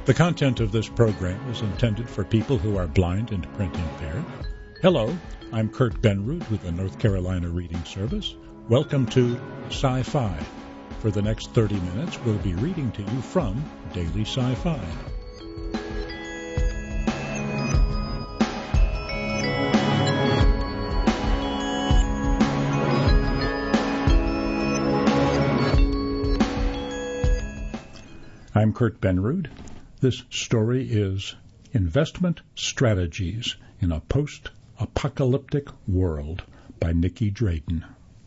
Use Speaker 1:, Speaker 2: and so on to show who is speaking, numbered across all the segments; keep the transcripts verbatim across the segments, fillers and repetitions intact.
Speaker 1: The content of this program is intended for people who are blind and print impaired. Hello, I'm Kurt Benrud with the North Carolina Reading Service. Welcome to Sci-Fi. For the next thirty minutes, we'll be reading to you from Daily Sci-Fi. I'm Kurt Benrud. This story is Investment Strategies in a Post-Apocalyptic World by Nicky Drayden.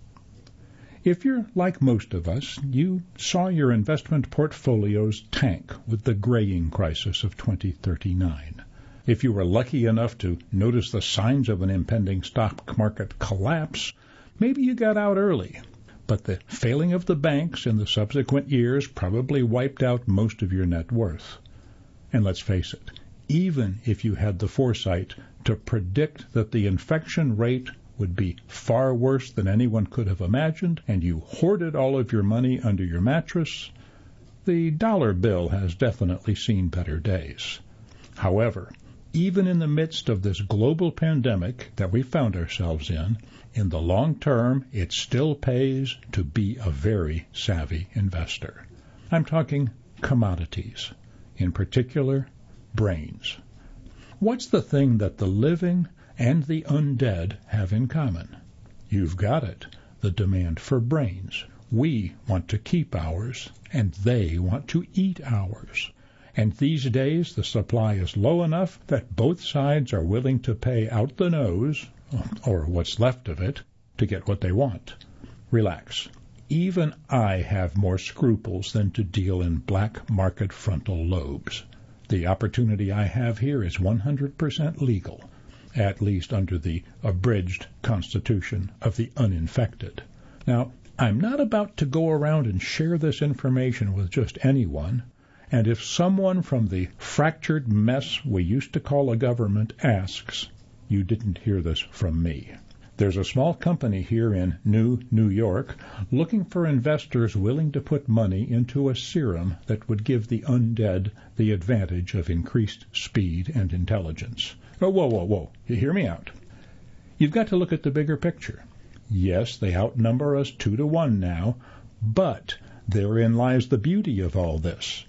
Speaker 1: If you're like most of us, you saw your investment portfolios tank with the graying crisis of twenty thirty-nine. If you were lucky enough to notice the signs of an impending stock market collapse, maybe you got out early. But the failing of the banks in the subsequent years probably wiped out most of your net worth. And let's face it, even if you had the foresight to predict that the infection rate would be far worse than anyone could have imagined, and you hoarded all of your money under your mattress, the dollar bill has definitely seen better days. However, even in the midst of this global pandemic that we found ourselves in, in the long term, it still pays to be a very savvy investor. I'm talking commodities, in particular, brains. What's the thing that the living and the undead have in common? You've got it, the demand for brains. We want to keep ours, and they want to eat ours. And these days, the supply is low enough that both sides are willing to pay out the nose, or what's left of it, to get what they want. Relax. Even I have more scruples than to deal in black market frontal lobes. The opportunity I have here is one hundred percent legal, at least under the abridged constitution of the uninfected. Now, I'm not about to go around and share this information with just anyone, and if someone from the fractured mess we used to call a government asks, you didn't hear this from me. There's a small company here in New New York looking for investors willing to put money into a serum that would give the undead the advantage of increased speed and intelligence. Oh, whoa, whoa, whoa. You hear me out. You've got to look at the bigger picture. Yes, they outnumber us two to one now, but therein lies the beauty of all this.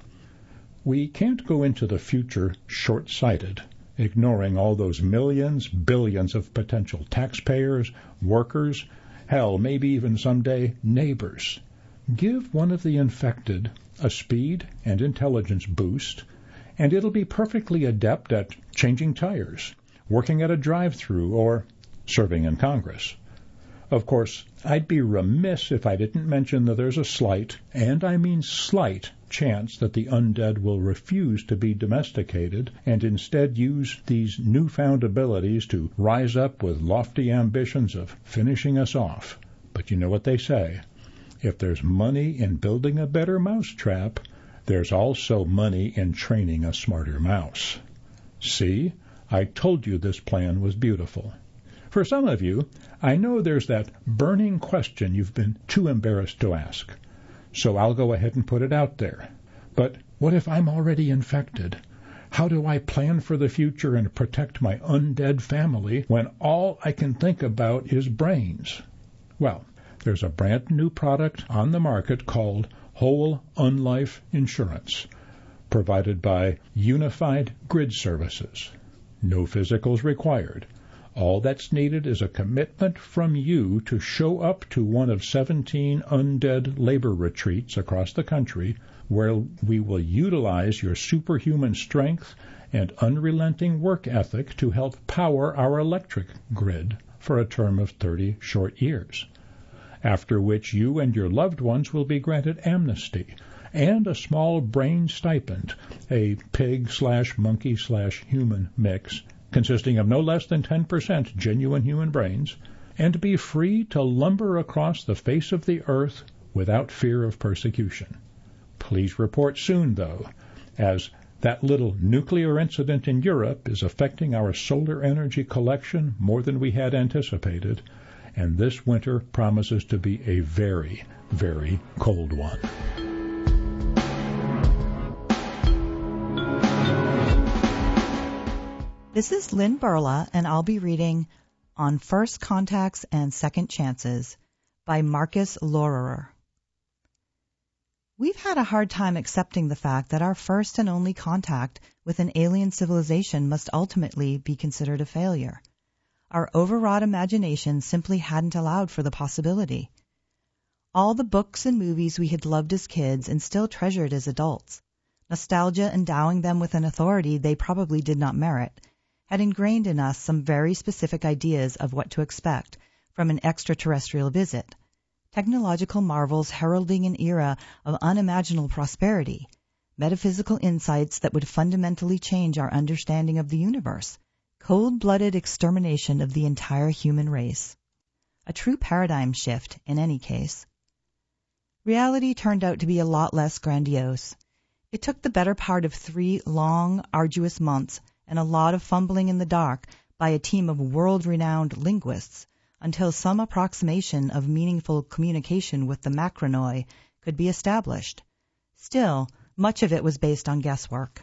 Speaker 1: We can't go into the future short-sighted, ignoring all those millions, billions of potential taxpayers, workers, hell, maybe even someday neighbors. Give one of the infected a speed and intelligence boost, and it'll be perfectly adept at changing tires, working at a drive-thru, or serving in Congress. Of course, I'd be remiss if I didn't mention that there's a slight, and I mean slight, chance that the undead will refuse to be domesticated and instead use these newfound abilities to rise up with lofty ambitions of finishing us off. But you know what they say. If there's money in building a better mousetrap, there's also money in training a smarter mouse. See, I told you this plan was beautiful. For some of you, I know there's that burning question you've been too embarrassed to ask. So I'll go ahead and put it out there. But what if I'm already infected? How do I plan for the future and protect my undead family when all I can think about is brains? Well, there's a brand new product on the market called Whole Unlife Insurance, provided by Unified Grid Services. No physicals required. All that's needed is a commitment from you to show up to one of seventeen undead labor retreats across the country where we will utilize your superhuman strength and unrelenting work ethic to help power our electric grid for a term of thirty short years, after which you and your loved ones will be granted amnesty and a small brain stipend, a pig-slash-monkey-slash-human mix consisting of no less than ten percent genuine human brains, and be free to lumber across the face of the earth without fear of persecution. Please report soon, though, as that little nuclear incident in Europe is affecting our solar energy collection more than we had anticipated, and this winter promises to be a very, very cold one.
Speaker 2: This is Lynn Burla, and I'll be reading On First Contacts and Second Chances by Marcus Laurerer. We've had a hard time accepting the fact that our first and only contact with an alien civilization must ultimately be considered a failure. Our overwrought imagination simply hadn't allowed for the possibility. All the books and movies we had loved as kids and still treasured as adults, nostalgia endowing them with an authority they probably did not merit, had ingrained in us some very specific ideas of what to expect from an extraterrestrial visit. Technological marvels heralding an era of unimaginable prosperity, metaphysical insights that would fundamentally change our understanding of the universe, cold-blooded extermination of the entire human race. A true paradigm shift, in any case. Reality turned out to be a lot less grandiose. It took the better part of three long, arduous months and a lot of fumbling in the dark by a team of world-renowned linguists until some approximation of meaningful communication with the Macronoi could be established. Still, much of it was based on guesswork.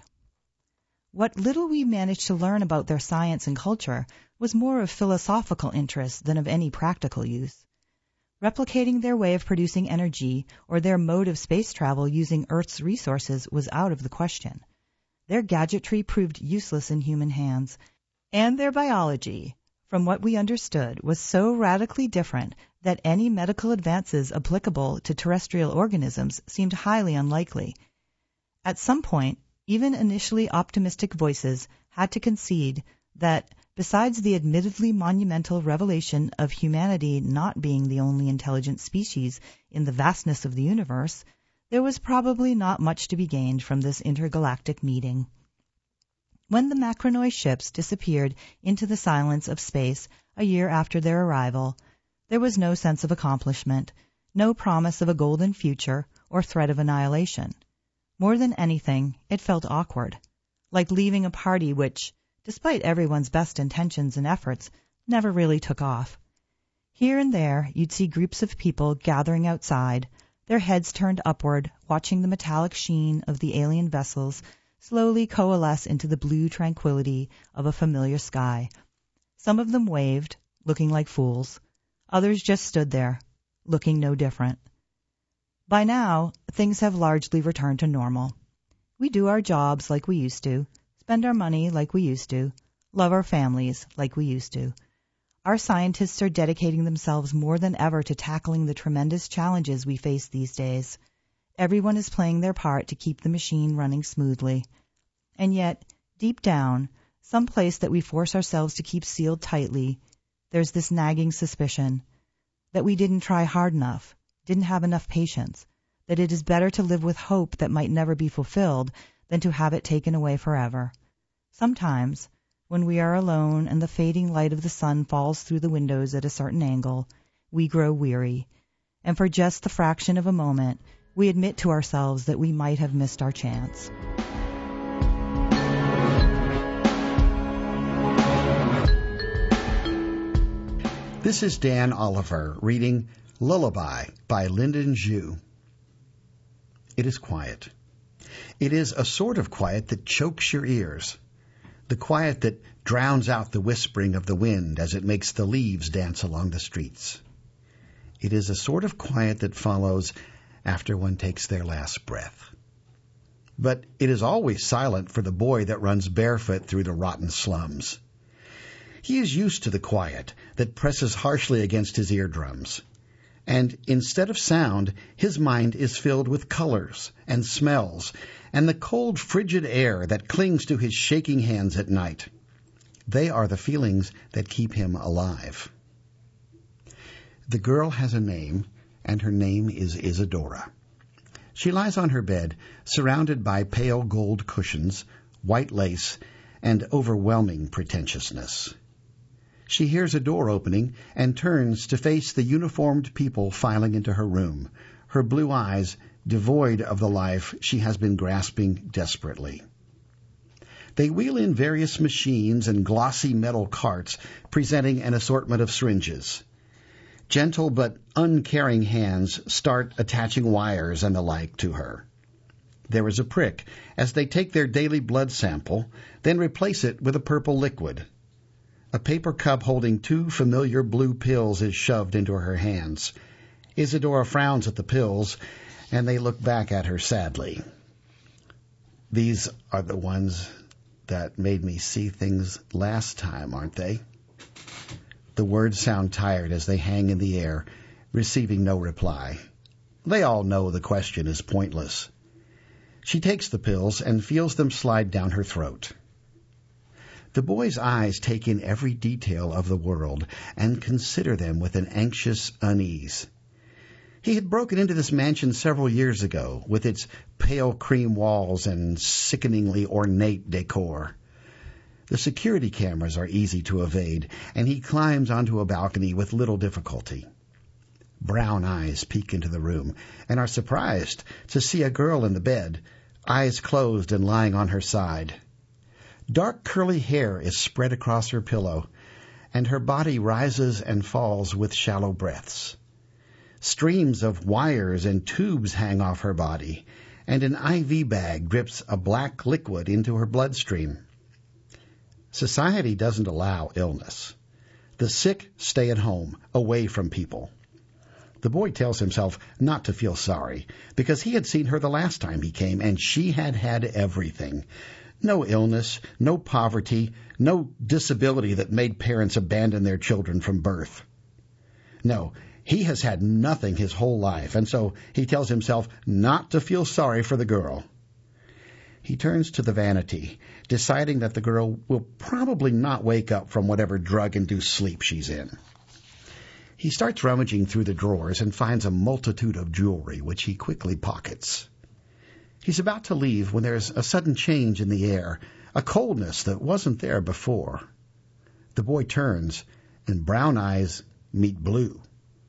Speaker 2: What little we managed to learn about their science and culture was more of philosophical interest than of any practical use. Replicating their way of producing energy or their mode of space travel using Earth's resources was out of the question. Their gadgetry proved useless in human hands, and their biology, from what we understood, was so radically different that any medical advances applicable to terrestrial organisms seemed highly unlikely. At some point, even initially optimistic voices had to concede that, besides the admittedly monumental revelation of humanity not being the only intelligent species in the vastness of the universe, there was probably not much to be gained from this intergalactic meeting. When the Macronoi ships disappeared into the silence of space a year after their arrival, there was no sense of accomplishment, no promise of a golden future or threat of annihilation. More than anything, it felt awkward, like leaving a party which, despite everyone's best intentions and efforts, never really took off. Here and there, you'd see groups of people gathering outside, their heads turned upward, watching the metallic sheen of the alien vessels slowly coalesce into the blue tranquility of a familiar sky. Some of them waved, looking like fools. Others just stood there, looking no different. By now, things have largely returned to normal. We do our jobs like we used to, spend our money like we used to, love our families like we used to. Our scientists are dedicating themselves more than ever to tackling the tremendous challenges we face these days. Everyone is playing their part to keep the machine running smoothly. And yet, deep down, some place that we force ourselves to keep sealed tightly, there's this nagging suspicion that we didn't try hard enough, didn't have enough patience, that it is better to live with hope that might never be fulfilled than to have it taken away forever. Sometimes, when we are alone and the fading light of the sun falls through the windows at a certain angle, we grow weary, and for just the fraction of a moment, we admit to ourselves that we might have missed our chance.
Speaker 3: This is Dan Oliver reading Lullaby by Lyndon Zhu. It is quiet. It is a sort of quiet that chokes your ears. The quiet that drowns out the whispering of the wind as it makes the leaves dance along the streets. It is a sort of quiet that follows after one takes their last breath. But it is always silent for the boy that runs barefoot through the rotten slums. He is used to the quiet that presses harshly against his eardrums. And instead of sound, his mind is filled with colors and smells and the cold, frigid air that clings to his shaking hands at night. They are the feelings that keep him alive. The girl has a name, and her name is Isadora. She lies on her bed, surrounded by pale gold cushions, white lace, and overwhelming pretentiousness. She hears a door opening and turns to face the uniformed people filing into her room, her blue eyes devoid of the life she has been grasping desperately. They wheel in various machines and glossy metal carts presenting an assortment of syringes. Gentle but uncaring hands start attaching wires and the like to her. There is a prick as they take their daily blood sample, then replace it with a purple liquid. A paper cup holding two familiar blue pills is shoved into her hands. Isadora frowns at the pills, and they look back at her sadly. These are the ones that made me see things last time, aren't they? The words sound tired as they hang in the air, receiving no reply. They all know the question is pointless. She takes the pills and feels them slide down her throat. The boy's eyes take in every detail of the world and consider them with an anxious unease. He had broken into this mansion several years ago, with its pale cream walls and sickeningly ornate decor. The security cameras are easy to evade, and he climbs onto a balcony with little difficulty. Brown eyes peek into the room and are surprised to see a girl in the bed, eyes closed and lying on her side. Dark curly hair is spread across her pillow, and her body rises and falls with shallow breaths. Streams of wires and tubes hang off her body, and an I V bag drips a black liquid into her bloodstream. Society doesn't allow illness. The sick stay at home, away from people. The boy tells himself not to feel sorry, because he had seen her the last time he came, and she had had everything. No illness, no poverty, no disability that made parents abandon their children from birth. No, he has had nothing his whole life, and so he tells himself not to feel sorry for the girl. He turns to the vanity, deciding that the girl will probably not wake up from whatever drug-induced sleep she's in. He starts rummaging through the drawers and finds a multitude of jewelry, which he quickly pockets. He's about to leave when there's a sudden change in the air, a coldness that wasn't there before. The boy turns, and brown eyes meet blue.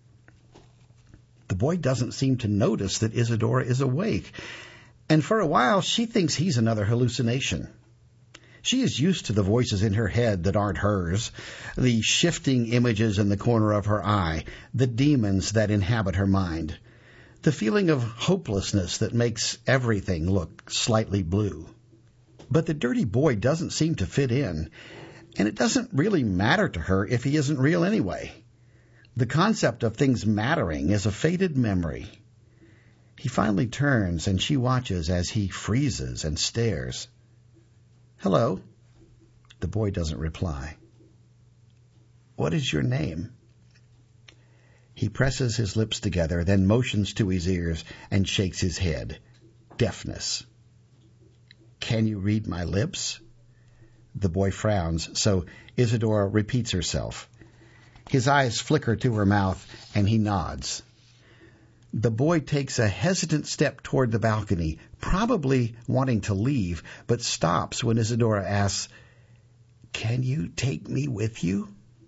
Speaker 3: The boy doesn't seem to notice that Isadora is awake, and for a while she thinks he's another hallucination. She is used to the voices in her head that aren't hers, the shifting images in the corner of her eye, the demons that inhabit her mind, the feeling of hopelessness that makes everything look slightly blue. But the dirty boy doesn't seem to fit in, and it doesn't really matter to her if he isn't real anyway. The concept of things mattering is a faded memory. He finally turns, and she watches as he freezes and stares. "Hello." The boy doesn't reply. "What is your name?" He presses his lips together, then motions to his ears and shakes his head. Deafness. "Can you read my lips?" The boy frowns, so Isadora repeats herself. His eyes flicker to her mouth, and he nods. The boy takes a hesitant step toward the balcony, probably wanting to leave, but stops when Isadora asks, "Can you take me with you?"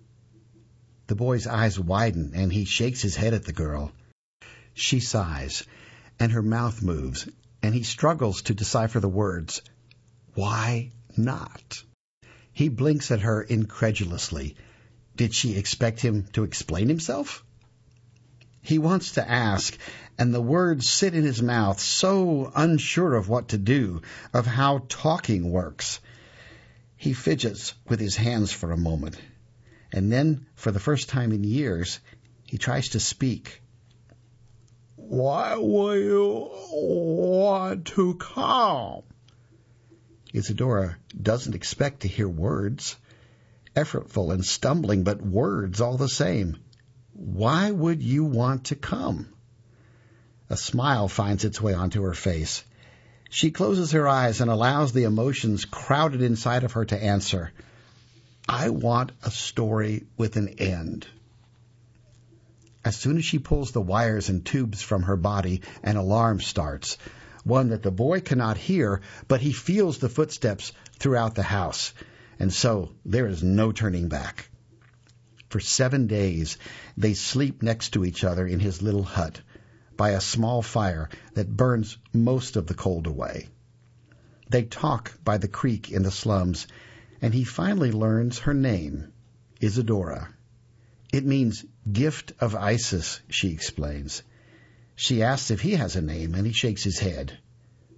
Speaker 3: The boy's eyes widen, and he shakes his head at the girl. She sighs, and her mouth moves, and he struggles to decipher the words. Why not? He blinks at her incredulously. Did she expect him to explain himself? He wants to ask, and the words sit in his mouth, so unsure of what to do, of how talking works. He fidgets with his hands for a moment, and then, for the first time in years, he tries to speak. "Why will you want to come?" Isadora doesn't expect to hear words. Effortful and stumbling, but words all the same. Why would you want to come? A smile finds its way onto her face. She closes her eyes and allows the emotions crowded inside of her to answer. I want a story with an end. As soon as she pulls the wires and tubes from her body, an alarm starts, one that the boy cannot hear, but he feels the footsteps throughout the house, and so there is no turning back. For seven days, they sleep next to each other in his little hut, by a small fire that burns most of the cold away. They talk by the creek in the slums, and he finally learns her name, Isadora. It means gift of Isis, she explains. She asks if he has a name, and he shakes his head.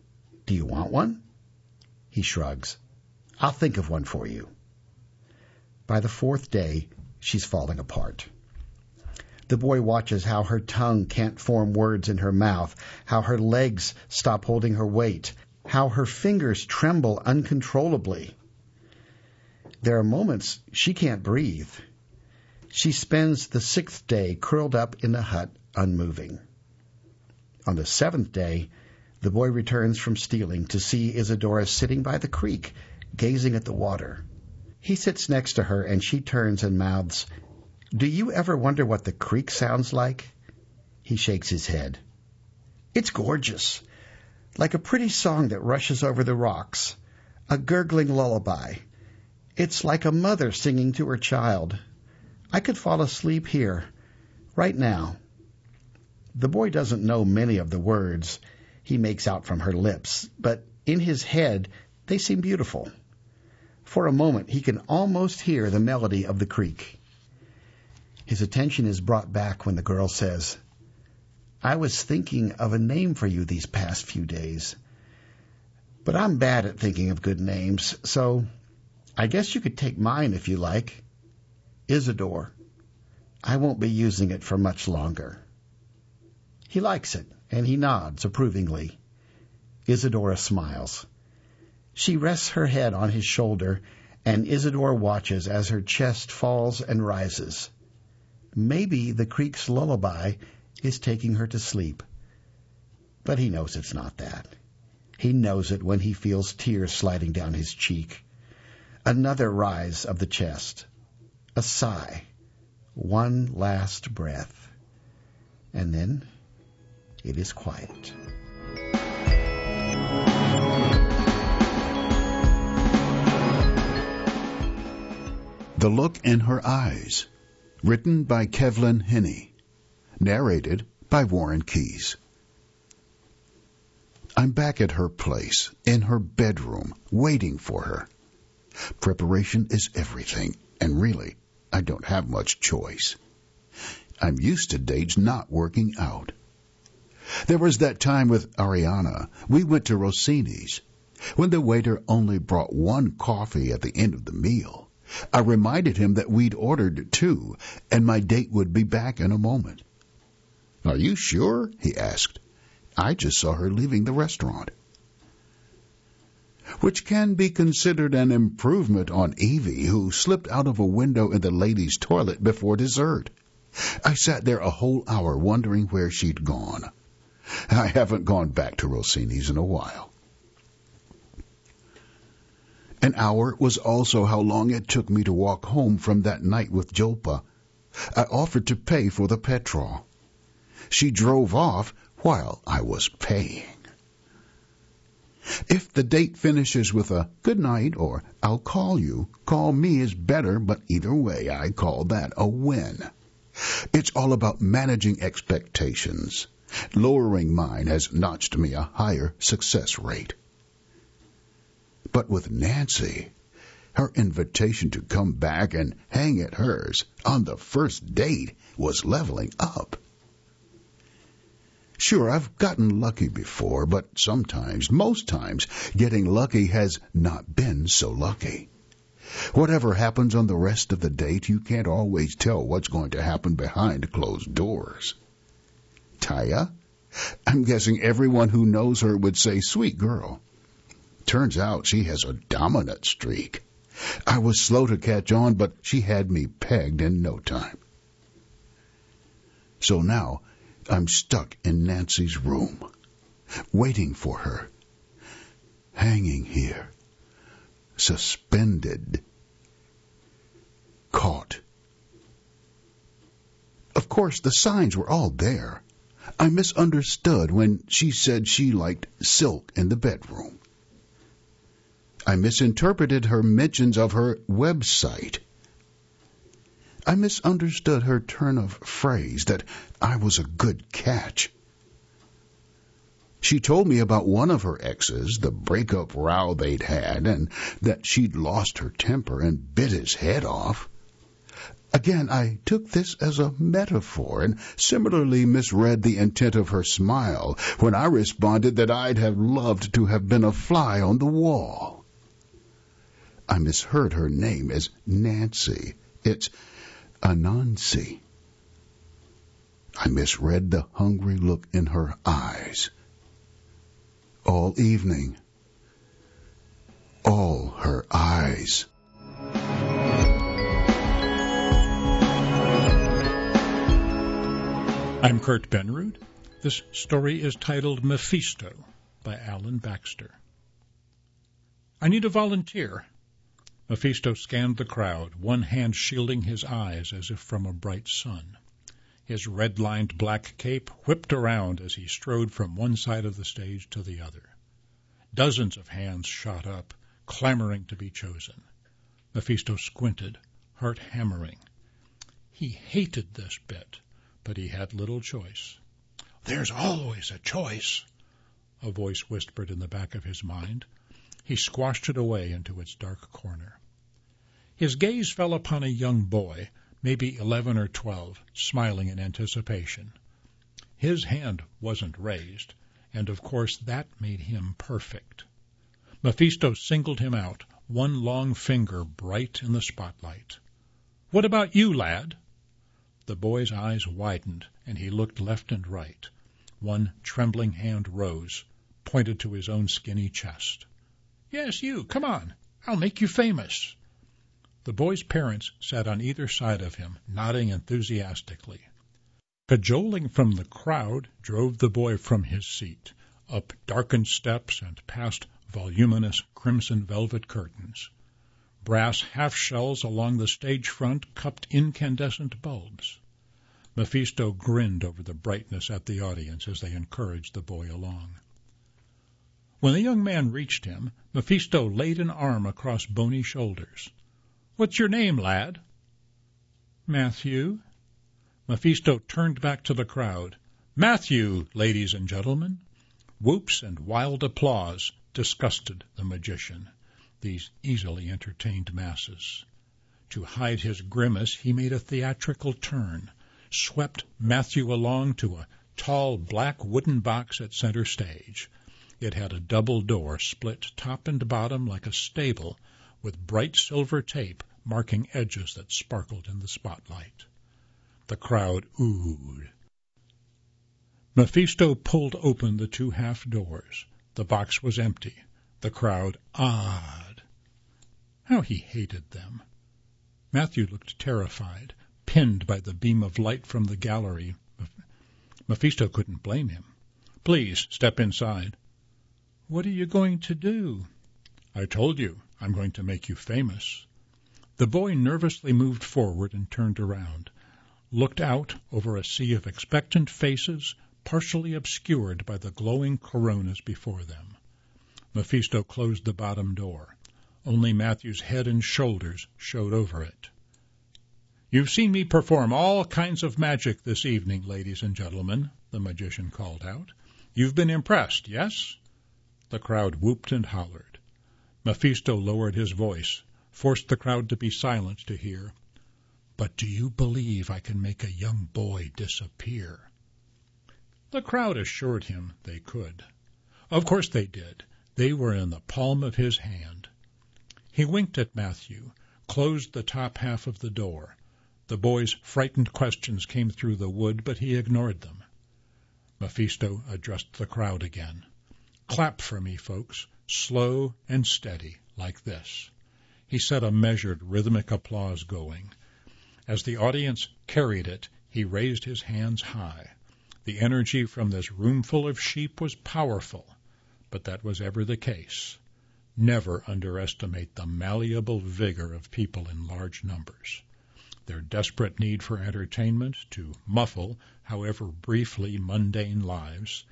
Speaker 3: Do you want one? He shrugs. I'll think of one for you. By the fourth day, she's falling apart. The boy watches how her tongue can't form words in her mouth, how her legs stop holding her weight, how her fingers tremble uncontrollably. There are moments she can't breathe. She spends the sixth day curled up in the hut, unmoving. On the seventh day, the boy returns from stealing to see Isadora sitting by the creek, gazing at the water. He sits next to her, and she turns and mouths, "Do you ever wonder what the creek sounds like?" He shakes his head. "It's gorgeous, like a pretty song that rushes over the rocks, a gurgling lullaby. It's like a mother singing to her child. I could fall asleep here, right now." The boy doesn't know many of the words he makes out from her lips, but in his head they seem beautiful. For a moment he can almost hear the melody of the creek. His attention is brought back when the girl says, "I was thinking of a name for you these past few days. But I'm bad at thinking of good names, so I guess you could take mine if you like. Isadore. I won't be using it for much longer." He likes it, and he nods approvingly. Isadora smiles. She rests her head on his shoulder, and Isadora watches as her chest falls and rises. Maybe the creek's lullaby is taking her to sleep. But he knows it's not that. He knows it when he feels tears sliding down his cheek. Another rise of the chest. A sigh. One last breath. And then it is quiet.
Speaker 4: The Look in Her Eyes, written by Kevlin Henney, narrated by Warren Keyes. I'm back at her place, in her bedroom, waiting for her. Preparation is everything, and really, I don't have much choice. I'm used to dates not working out. There was that time with Ariana. We went to Rossini's. When the waiter only brought one coffee at the end of the meal, I reminded him that we'd ordered two, and my date would be back in a moment. "Are you sure?" he asked. "I just saw her leaving the restaurant." Which can be considered an improvement on Evie, who slipped out of a window in the ladies' toilet before dessert. I sat there a whole hour wondering where she'd gone. I haven't gone back to Rossini's in a while. An hour was also how long it took me to walk home from that night with Jolpa. I offered to pay for the petrol. She drove off while I was paying. If the date finishes with a good night or I'll call you, call me is better, but either way I call that a win. It's all about managing expectations. Lowering mine has notched me a higher success rate. But with Nancy, her invitation to come back and hang at hers on the first date was leveling up. Sure, I've gotten lucky before, but sometimes, most times, getting lucky has not been so lucky. Whatever happens on the rest of the date, you can't always tell what's going to happen behind closed doors. Taya? I'm guessing everyone who knows her would say, "Sweet girl." Turns out she has a dominant streak. I was slow to catch on, but she had me pegged in no time. So now I'm stuck in Nancy's room, waiting for her, hanging here, suspended, caught. Of course, the signs were all there. I misunderstood when she said she liked silk in the bedroom. I misinterpreted her mentions of her website. I misunderstood her turn of phrase that I was a good catch. She told me about one of her exes, the breakup row they'd had, and that she'd lost her temper and bit his head off. Again, I took this as a metaphor and similarly misread the intent of her smile when I responded that I'd have loved to have been a fly on the wall. I misheard her name as Nancy. It's Anansi. I misread the hungry look in her eyes. All evening, all her eyes.
Speaker 1: I'm Kurt Benrud. This story is titled Mephisto by Alan Baxter. I need a volunteer. Mephisto scanned the crowd, one hand shielding his eyes as if from a bright sun. His red-lined black cape whipped around as he strode from one side of the stage to the other. Dozens of hands shot up, clamoring to be chosen. Mephisto squinted, heart hammering. He hated this bit, but he had little choice. "There's always a choice," a voice whispered in the back of his mind. He squashed it away into its dark corner. His gaze fell upon a young boy, maybe eleven or twelve, smiling in anticipation. His hand wasn't raised, and of course that made him perfect. Mephisto singled him out, one long finger bright in the spotlight. "What about you, lad?" The boy's eyes widened, and he looked left and right. One trembling hand rose, pointed to his own skinny chest. "Yes, you. Come on. I'll make you famous." The boy's parents sat on either side of him, nodding enthusiastically. Cajoling from the crowd drove the boy from his seat, up darkened steps and past voluminous crimson velvet curtains. Brass half-shells along the stage front cupped incandescent bulbs. Mephisto grinned over the brightness at the audience as they encouraged the boy along. When the young man reached him, Mephisto laid an arm across bony shoulders. "What's your name, lad?" "Matthew." Mephisto turned back to the crowd. "Matthew, ladies and gentlemen." Whoops and wild applause disgusted the magician, these easily entertained masses. To hide his grimace, he made a theatrical turn, swept Matthew along to a tall black wooden box at center stage. It had a double door split top and bottom like a stable, with bright silver tape marking edges that sparkled in the spotlight. The crowd oohed. Mephisto pulled open the two half-doors. The box was empty. The crowd ahed. How he hated them. Matthew looked terrified, pinned by the beam of light from the gallery. Mephisto couldn't blame him. "Please, step inside." "What are you going to do?" "I told you, I'm going to make you famous." The boy nervously moved forward and turned around, looked out over a sea of expectant faces, partially obscured by the glowing coronas before them. Mephisto closed the bottom door. Only Matthew's head and shoulders showed over it. "You've seen me perform all kinds of magic this evening, ladies and gentlemen," the magician called out. "You've been impressed, yes?" The crowd whooped and hollered. Mephisto lowered his voice, forced the crowd to be silent to hear. "But do you believe I can make a young boy disappear?" The crowd assured him they could. Of course they did. They were in the palm of his hand. He winked at Matthew, closed the top half of the door. The boy's frightened questions came through the wood, but he ignored them. Mephisto addressed the crowd again. "Clap for me, folks, slow and steady, like this." He set a measured, rhythmic applause going. As the audience carried it, he raised his hands high. The energy from this roomful of sheep was powerful, but that was ever the case. Never underestimate the malleable vigor of people in large numbers. Their desperate need for entertainment to muffle, however briefly, mundane lives.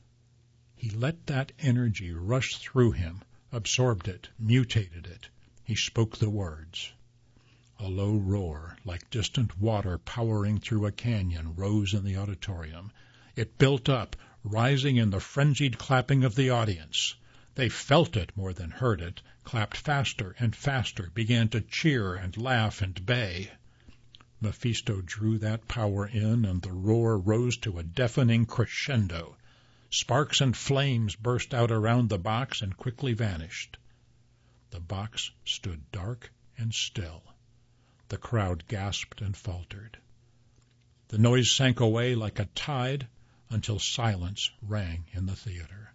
Speaker 1: He let that energy rush through him, absorbed it, mutated it. He spoke the words. A low roar, like distant water powering through a canyon, rose in the auditorium. It built up, rising in the frenzied clapping of the audience. They felt it more than heard it, clapped faster and faster, began to cheer and laugh and bay. Mephisto drew that power in, and the roar rose to a deafening crescendo. Sparks and flames burst out around the box and quickly vanished. The box stood dark and still. The crowd gasped and faltered. The noise sank away like a tide until silence rang in the theater.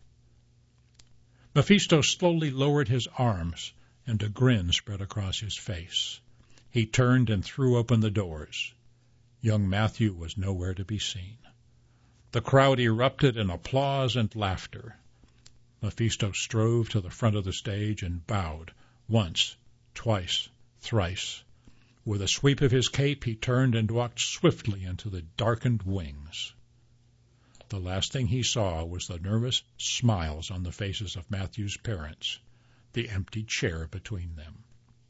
Speaker 1: Mephisto slowly lowered his arms, and a grin spread across his face. He turned and threw open the doors. Young Matthew was nowhere to be seen. The crowd erupted in applause and laughter. Mephisto strode to the front of the stage and bowed once, twice, thrice. With a sweep of his cape, he turned and walked swiftly into the darkened wings. The last thing he saw was the nervous smiles on the faces of Matthew's parents, the empty chair between them.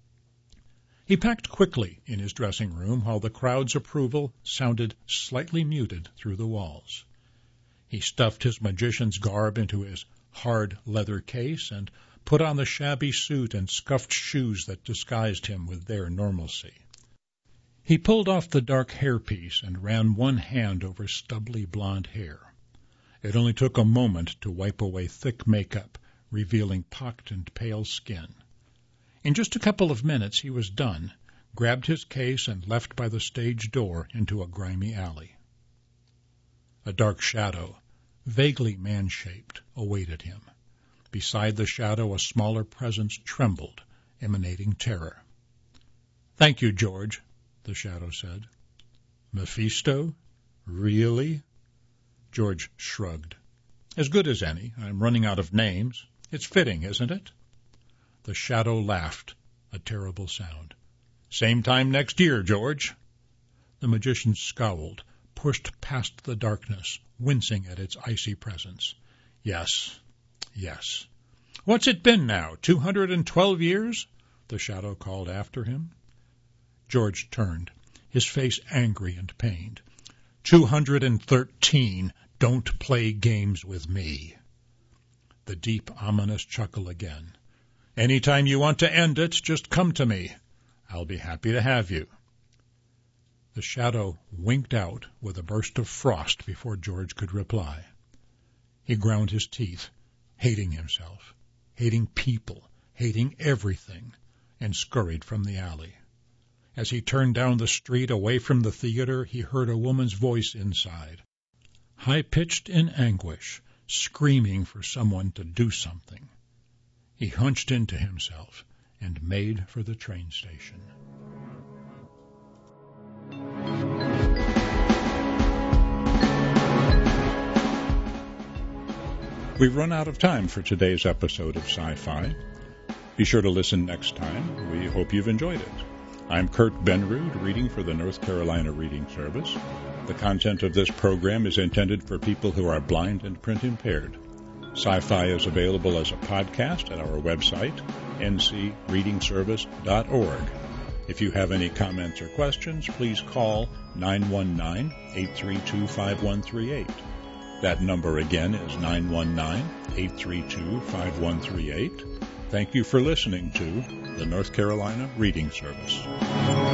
Speaker 1: He packed quickly in his dressing room while the crowd's approval sounded slightly muted through the walls. He stuffed his magician's garb into his hard leather case and put on the shabby suit and scuffed shoes that disguised him with their normalcy. He pulled off the dark hairpiece and ran one hand over stubbly blonde hair. It only took a moment to wipe away thick makeup, revealing pocked and pale skin. In just a couple of minutes he was done, grabbed his case, and left by the stage door into a grimy alley. A dark shadow, vaguely man-shaped, awaited him. Beside the shadow a smaller presence trembled, emanating terror. "Thank you, George," the shadow said. "Mephisto? Really?" George shrugged. "As good as any. I'm running out of names. It's fitting, isn't it?" The shadow laughed, a terrible sound. "Same time next year, George." The magician scowled, pushed past the darkness, wincing at its icy presence. "Yes, yes. What's it been now, two hundred and twelve years?" the shadow called after him. George turned, his face angry and pained. Two hundred and thirteen. Don't play games with me." The deep, ominous chuckle again. "Any time you want to end it, just come to me. I'll be happy to have you." The shadow winked out with a burst of frost before George could reply. He ground his teeth, hating himself, hating people, hating everything, and scurried from the alley. As he turned down the street away from the theater, he heard a woman's voice inside, high-pitched in anguish, screaming for someone to do something. He hunched into himself and made for the train station. We've run out of time for today's episode of Sci-Fi. Be sure to listen next time. We hope you've enjoyed it. I'm Kurt Benrud, reading for the North Carolina Reading Service. The content of this program is intended for people who are blind and print impaired. Sci-Fi is available as a podcast at our website, n c reading service dot org. If you have any comments or questions, please call nine one nine, eight three two, five one three eight. That number again is nine one nine, eight three two, five one three eight. Thank you for listening to the North Carolina Reading Service.